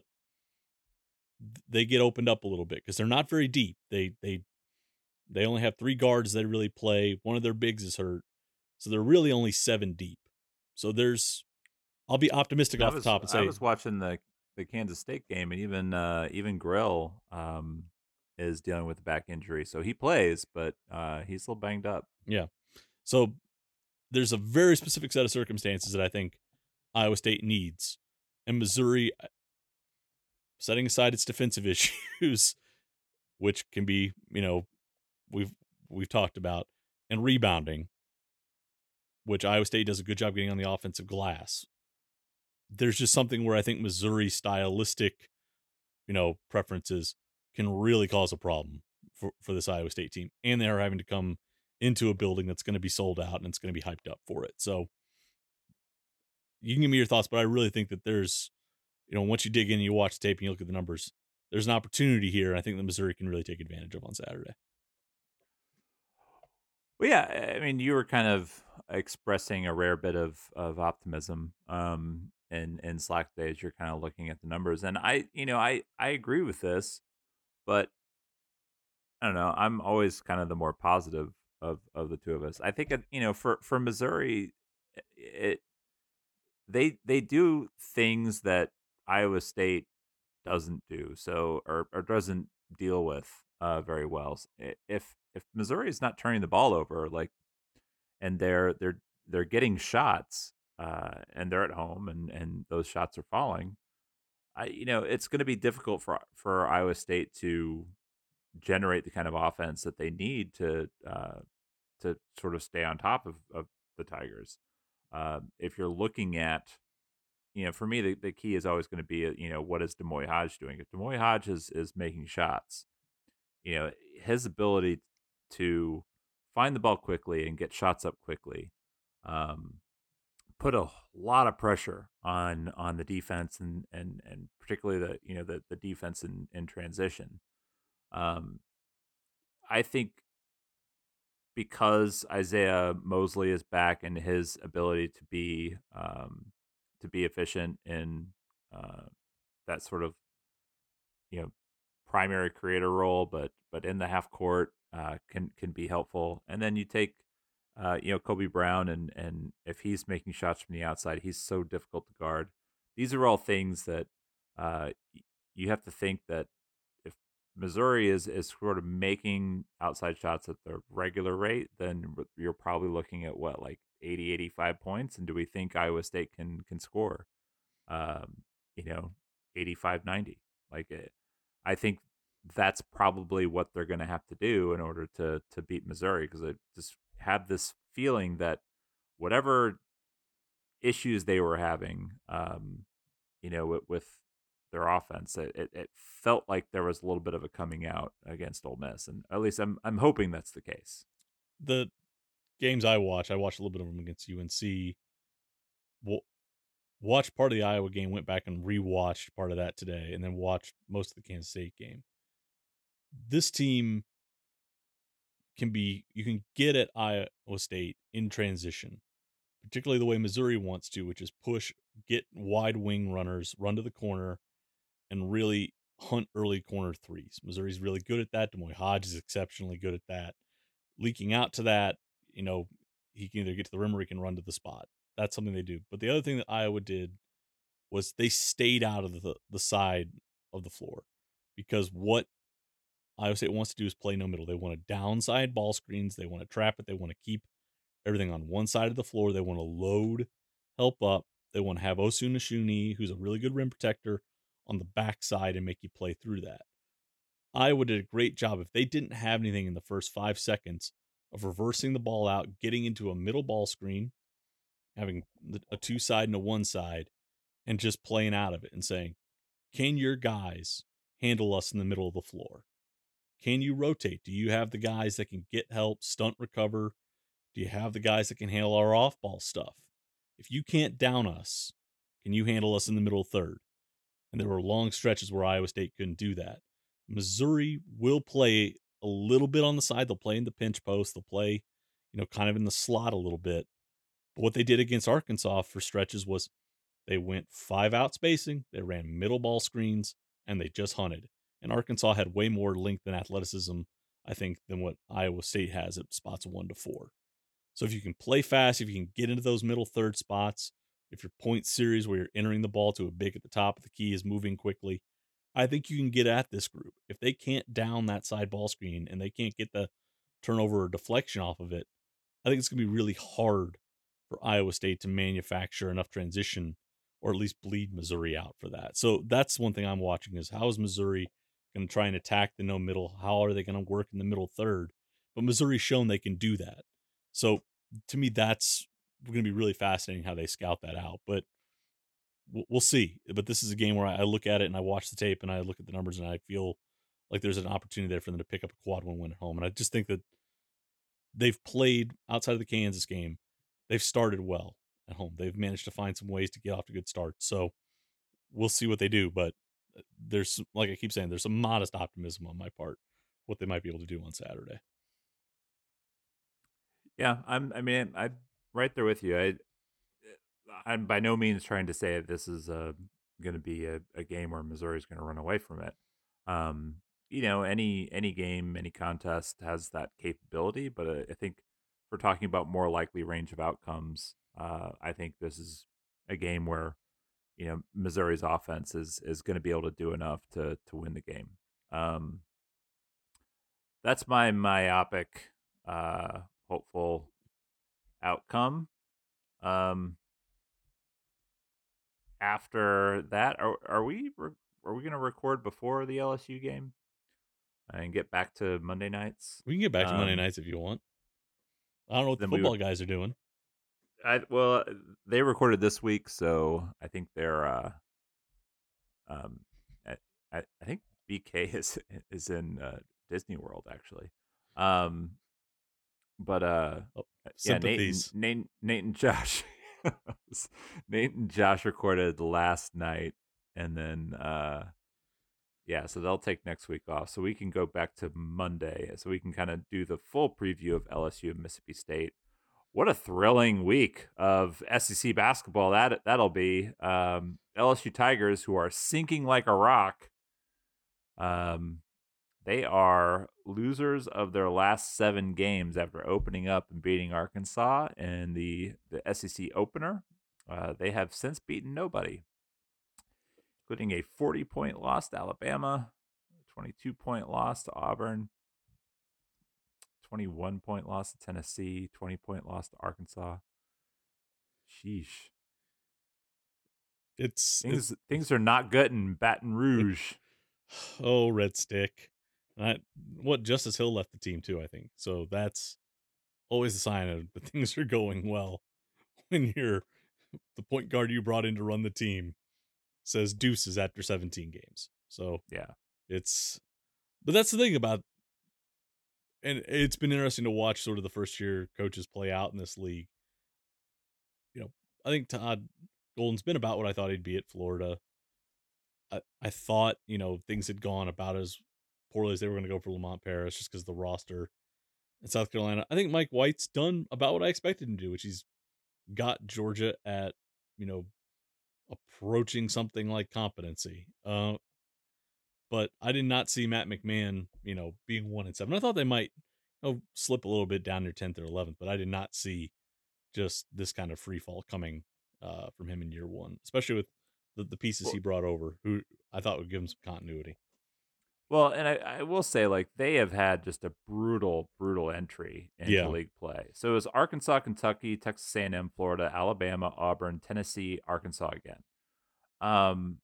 they get opened up a little bit because they're not very deep. They they they only have three guards that really play. One of their bigs is hurt. So they're really only seven deep. So there's, I'll be optimistic I off was, the top and say, I was watching the, the Kansas State game, and even uh, even Grill um, is dealing with a back injury. So he plays, but uh, he's still banged up. Yeah. So there's a very specific set of circumstances that I think Iowa State needs. And Missouri, setting aside its defensive issues, which can be, you know, we've we've talked about, and rebounding, which Iowa State does a good job getting on the offensive glass. There's just something where I think Missouri's stylistic, you know, preferences can really cause a problem for, for this Iowa State team. And they are having to come into a building that's going to be sold out and it's going to be hyped up for it. So you can give me your thoughts, but I really think that there's, you know, once you dig in and you watch the tape and you look at the numbers, there's an opportunity here. And I think that Missouri can really take advantage of on Saturday. Well, yeah, I mean, you were kind of expressing a rare bit of, of optimism um, in, in Slack days. You're kind of looking at the numbers. And I, you know, I, I agree with this, but I don't know. I'm always kind of the more positive of, of the two of us. I think, you know, for, for Missouri, it, they, they do things that Iowa State doesn't do. So, or, or doesn't deal with uh, very well. If, if Missouri is not turning the ball over, like, and they're they're they're getting shots, uh, and they're at home, and, and those shots are falling, I you know it's going to be difficult for for Iowa State to generate the kind of offense that they need to uh, to sort of stay on top of, of the Tigers. Uh, if you're looking at, you know, for me, the, the key is always going to be, you know, what is Demoy Hodge doing? If Demoy Hodge is is making shots, you know, his ability to find the ball quickly and get shots up quickly, um, put a lot of pressure on on the defense, and and and particularly the you know the the defense in, in transition. Um, I think because Isaiah Mosley is back and his ability to be um, to be efficient in uh, that sort of you know primary creator role, but but in the half court uh, can can be helpful. And then you take uh, you know Kobe Brown, and and if he's making shots from the outside, he's so difficult to guard. These are all things that uh, you have to think that if Missouri is is sort of making outside shots at the regular rate, then you're probably looking at what, like eighty, eighty-five points? And do we think Iowa State can can score, um, you know, eighty-five, ninety? Like, it, I think that's probably what they're going to have to do in order to to beat Missouri, because I just have this feeling that whatever issues they were having, um, you know, with, with their offense, it, it, it felt like there was a little bit of a coming out against Ole Miss, and at least I'm I'm hoping that's the case. The games I watch, I watched a little bit of them against U N C. Well, watched part of the Iowa game, went back and rewatched part of that today, and then watched most of the Kansas State game. This team can be, you can get at Iowa State in transition, particularly the way Missouri wants to, which is push, get wide wing runners, run to the corner, and really hunt early corner threes. Missouri's really good at that. Demoy Hodge is exceptionally good at that. Leaking out to that, you know, he can either get to the rim or he can run to the spot. That's something they do. But the other thing that Iowa did was they stayed out of the, the side of the floor, because what Iowa State wants to do is play no middle. They want to downside ball screens. They want to trap it. They want to keep everything on one side of the floor. They want to load, help up. They want to have Osu Nashuni, who's a really good rim protector, on the backside and make you play through that. Iowa did a great job. If they didn't have anything in the first five seconds of reversing the ball out, getting into a middle ball screen, having a two side and a one side, and just playing out of it and saying, can your guys handle us in the middle of the floor? Can you rotate? Do you have the guys that can get help, stunt recover? Do you have the guys that can handle our off-ball stuff? If you can't down us, can you handle us in the middle third? And there were long stretches where Iowa State couldn't do that. Missouri will play a little bit on the side. They'll play in the pinch post. They'll play, you know, kind of in the slot a little bit. But what they did against Arkansas for stretches was they went five out spacing, they ran middle ball screens, and they just hunted. And Arkansas had way more length and athleticism, I think, than what Iowa State has at spots one to four. So if you can play fast, if you can get into those middle third spots, if your point series where you're entering the ball to a big at the top of the key is moving quickly, I think you can get at this group. If they can't down that side ball screen and they can't get the turnover or deflection off of it, I think it's going to be really hard for Iowa State to manufacture enough transition or at least bleed Missouri out for that. So that's one thing I'm watching, is how is Missouri going to try and attack the no middle? How are they going to work in the middle third? But Missouri's shown they can do that. So to me, that's going to be really fascinating how they scout that out. But we'll see. But this is a game where I look at it and I watch the tape and I look at the numbers and I feel like there's an opportunity there for them to pick up a quad one win at home. And I just think that they've played outside of the Kansas game. They've started well at home. They've managed to find some ways to get off to good starts. So we'll see what they do. But there's, like I keep saying, there's some modest optimism on my part what they might be able to do on Saturday. Yeah, I'm. I mean, I'm right there with you. I, I'm by no means trying to say that this is uh, going to be a, a game where Missouri's going to run away from it. Um, you know, any any game, any contest has that capability. But I, I think if we're talking about more likely range of outcomes, uh, I think this is a game where, you know, Missouri's offense is is going to be able to do enough to to win the game. Um, that's my myopic, uh, hopeful outcome. Um, after that, are are we re- are we going to record before the L S U game and get back to Monday nights? We can get back to um, Monday nights if you want. I don't know what the football would, guys are doing. I, well, they recorded this week, so I think they're. Uh, um, I, I think B K is is in uh, Disney World actually. Um, but uh, oh, yeah, Nate, Nate, Nate and Josh, Nate and Josh recorded last night, and then uh, yeah, so they'll take next week off, so we can go back to Monday, so we can kind of do the full preview of L S U and Mississippi State. What a thrilling week of S E C basketball that that'll be. Um, L S U Tigers, who are sinking like a rock. Um, they are losers of their last seven games after opening up and beating Arkansas in the, the S E C opener. Uh, they have since beaten nobody, including a forty-point loss to Alabama, twenty-two-point loss to Auburn, twenty-one-point loss to Tennessee, twenty-point loss to Arkansas. Sheesh. It's things it's, things are not good in Baton Rouge. Oh, Red Stick. I, what Justice Hill left the team too, I think. So that's always a sign of that things are going well when you're the point guard you brought in to run the team says deuces after seventeen games. So yeah, it's, but that's the thing about, and it's been interesting to watch sort of the first year coaches play out in this league. You know, I think Todd Golden's been about what I thought he'd be at Florida. I, I thought, you know, things had gone about as poorly as they were going to go for Lamont Paris just because of the roster in South Carolina. I think Mike White's done about what I expected him to do, which he's got Georgia at, you know, approaching something like competency. Uh, but I did not see Matt McMahon, you know, being one and seven. I thought they might, you know, slip a little bit down near tenth or eleventh, but I did not see just this kind of free fall coming uh, from him in year one, especially with the, the pieces he brought over, who I thought would give him some continuity. Well, and I, I will say, like, they have had just a brutal, brutal entry into Yeah. league play. So it was Arkansas, Kentucky, Texas A and M, Florida, Alabama, Auburn, Tennessee, Arkansas again. Um,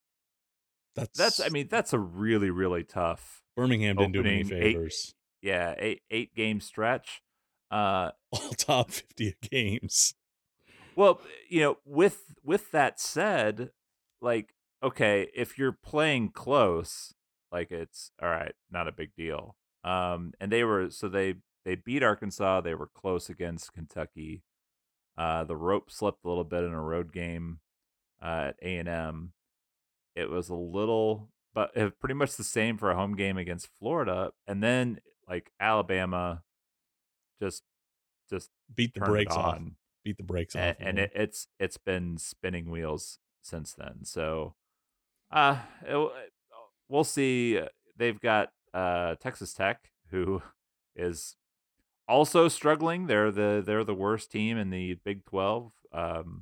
That's, that's I mean, that's a really, really tough Birmingham didn't do him any opening eight- favors. yeah, eight eight game stretch. Uh, All top fifty games. Well, you know, with with that said, like, okay, if you're playing close, like, it's all right, not a big deal. Um, and they were so they they beat Arkansas. They were close against Kentucky. Uh, the rope slipped a little bit in a road game uh, at A and M. It was a little, but uh, pretty much the same for a home game against Florida, and then like Alabama, just just beat the turned it brakes off. on. Beat the brakes and, off. of and them. it, it's it's been spinning wheels since then. So, uh, it, we'll see. They've got uh Texas Tech, who is also struggling. They're the they're the worst team in the Big twelve. Um,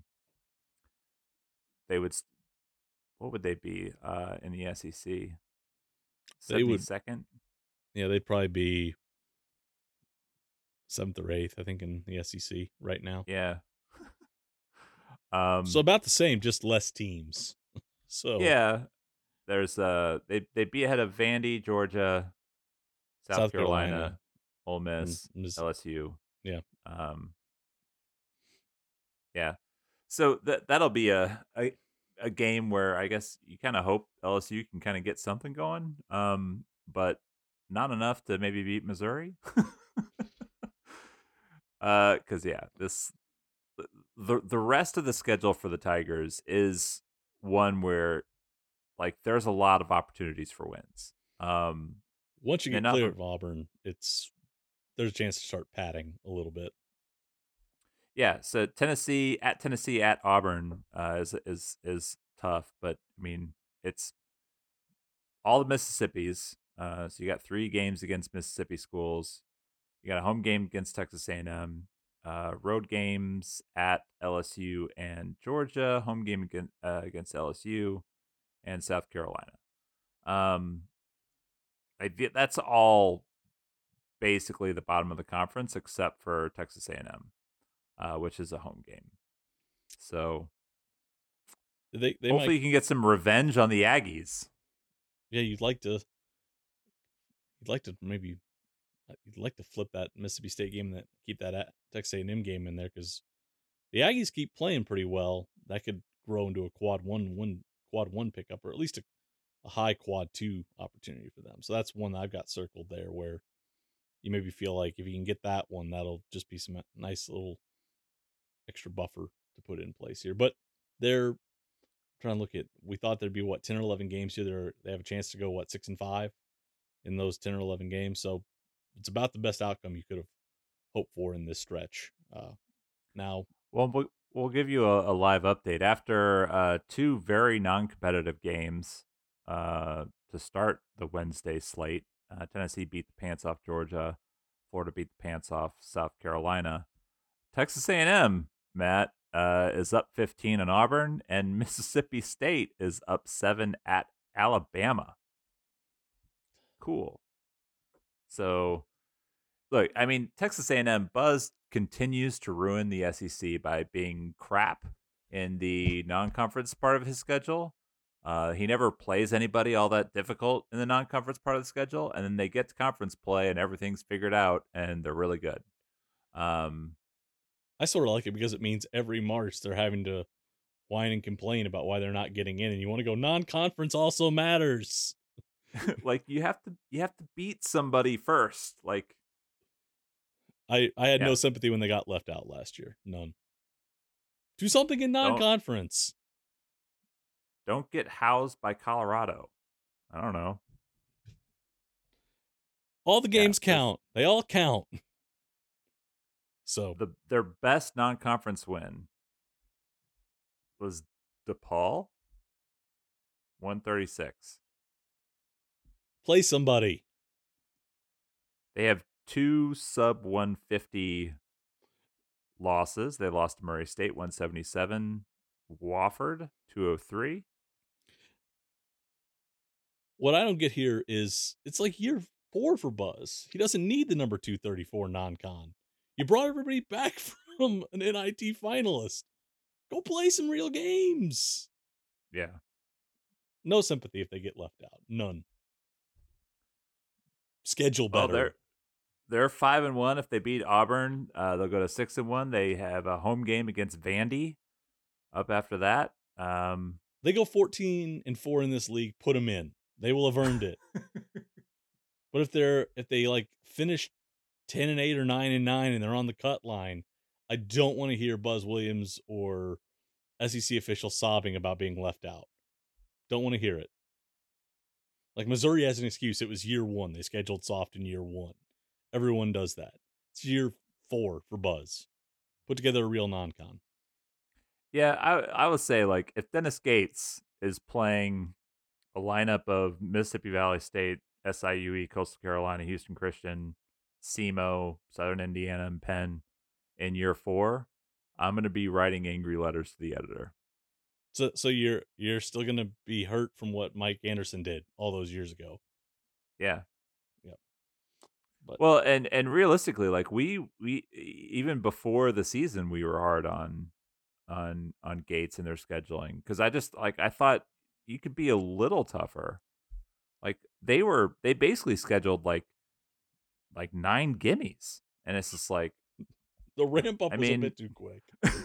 they would, what would they be uh in the S E C? They would seventy-second? Yeah, they'd probably be seventh or eighth, I think, in the S E C right now. Yeah. um. So about the same, just less teams. So yeah, there's uh they they'd be ahead of Vandy, Georgia, South, South Carolina, Carolina, Ole Miss, and Miss- L S U. Yeah. Um. Yeah. So that that'll be a, a a game where I guess you kind of hope L S U can kind of get something going. Um, but not enough to maybe beat Missouri. uh, because yeah, this the the rest of the schedule for the Tigers is one where, like, there's a lot of opportunities for wins. Um, once you and get not clear for- of Auburn, it's there's a chance to start padding a little bit. Yeah, so Tennessee at Tennessee at Auburn uh, is is is tough, but I mean it's all the Mississippis. Uh, so you got three games against Mississippi schools. You got a home game against Texas A and M. Uh, road games at L S U and Georgia. Home game against, uh, against L S U and South Carolina. Um, I that's all basically the bottom of the conference except for Texas A and M. Uh, which is a home game. So They, they hopefully might, you can get some revenge on the Aggies. yeah, you'd like to. You'd like to maybe, you'd like to flip that Mississippi State game, that keep that at Texas A and M game in there, because the Aggies keep playing pretty well. That could grow into a quad one, one quad one pickup, or at least a, a high quad two opportunity for them. So that's one that I've got circled there, where you maybe feel like if you can get that one, that'll just be some nice little extra buffer to put in place here. But they're trying to look at, we thought there'd be what, ten or eleven games here. They're, they have a chance to go what, six and five in those ten or eleven games. So it's about the best outcome you could have hoped for in this stretch. Uh, now, Well, we'll- we'll give you a, a live update after uh, two very non-competitive games uh, to start the Wednesday slate. Uh, Tennessee beat the pants off Georgia. Florida beat the pants off South Carolina. Texas A and M, Matt, uh, is up fifteen on Auburn, and Mississippi State is up seven at Alabama. Cool. So look, I mean, Texas A and M Buzz continues to ruin the S E C by being crap in the non-conference part of his schedule. Uh, he never plays anybody all that difficult in the non-conference part of the schedule, and then they get to conference play and everything's figured out, and they're really good. Um, I sort of like it because it means every March they're having to whine and complain about why they're not getting in, and you want to go non-conference also matters. like you have to you have to beat somebody first. Like I I had Yeah. no sympathy when they got left out last year. None. Do something in non-conference. Don't get housed by Colorado. I don't know. All the games Yeah, count. They all count. So The their best non-conference win was DePaul, one thirty-six. play somebody. They have two sub one fifty losses. They lost to Murray State one seventy-seven, Wofford two oh three. What I don't get here is it's like year four for Buzz. He doesn't need the number two thirty-four non-con. You brought everybody back from an N I T finalist. Go play some real games. Yeah. No sympathy if they get left out. None. Schedule Well, better. they're they're five and one. If they beat Auburn, uh, they'll go to six and one. They have a home game against Vandy up after that. Um, They go fourteen and four in this league. Put them in. They will have earned it. But if they're if they like finish ten and eight or nine and nine and they're on the cut line, I don't want to hear Buzz Williams or S E C officials sobbing about being left out. Don't want to hear it. Like Missouri has an excuse. It was year one. They scheduled soft in year one. Everyone does that. It's year four for Buzz. Put together a real non-con. yeah, I I would say like if Dennis Gates is playing a lineup of Mississippi Valley State, S I U E, Coastal Carolina, Houston Christian, S E M O, Southern Indiana, and Penn in year four, I'm going to be writing angry letters to the editor. So so you're you're still gonna be hurt from what Mike Anderson did all those years ago. Yeah. Yep. But Well, and and realistically, like we we even before the season, we were hard on on on Gates and their scheduling because I just like I thought you could be a little tougher. Like they were, they basically scheduled like like nine gimmies, and it's just like the ramp up I was mean- a bit too quick.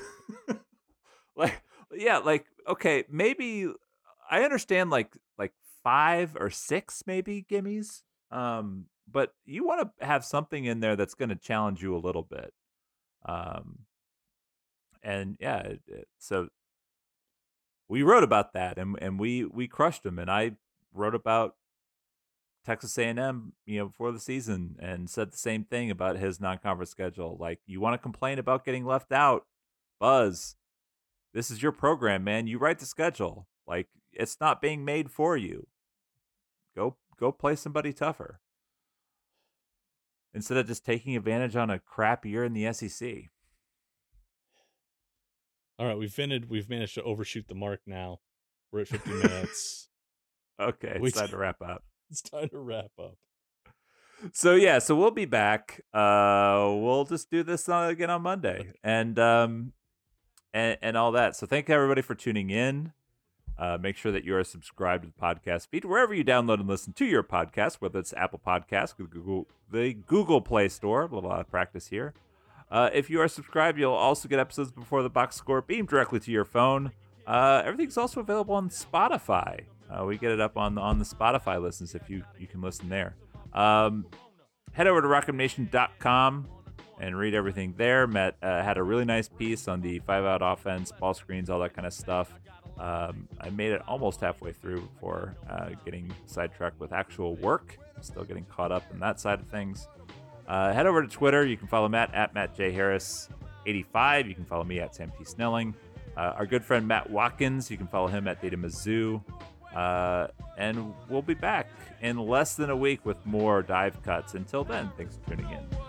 like yeah, like okay, maybe I understand like like five or six maybe gimmies, um, but you want to have something in there that's going to challenge you a little bit, um, and yeah, it, it, so we wrote about that, and and we we crushed them, and I wrote about Texas A and M, you know, before the season, and said the same thing about his non-conference schedule. Like, you want to complain about getting left out, Buzz, this is your program, man. You write the schedule. Like, it's not being made for you. Go go play somebody tougher instead of just taking advantage on a crap year in the S E C. All right, we've finished. We've managed to overshoot the mark now. We're at fifty minutes. Okay, it's We- time to wrap up. It's time to wrap up. So yeah, so we'll be back. Uh, we'll just do this on, again on Monday, and um, and and all that. So thank everybody for tuning in. Uh, make sure that you are subscribed to the podcast feed wherever you download and listen to your podcast, whether it's Apple Podcasts, Google, the Google Play Store. A little out of practice here. Uh, if you are subscribed, you'll also get episodes before the box score beamed directly to your phone. Uh, everything's also available on Spotify. Uh, we get it up on the, on the Spotify listens if you, you can listen there. Um, head over to rock em nation dot com and read everything there. Matt uh, had a really nice piece on the five-out offense, ball screens, all that kind of stuff. Um, I made it almost halfway through before uh, getting sidetracked with actual work. I'm still getting caught up in that side of things. Uh, head over to Twitter. You can follow Matt at Matt J. Harris eighty-five. You can follow me at Sam T. Snelling. Uh, our good friend Matt Watkins, you can follow him at Data Mizzou. Uh, and we'll be back in less than a week with more dive cuts. Until then, thanks for tuning in.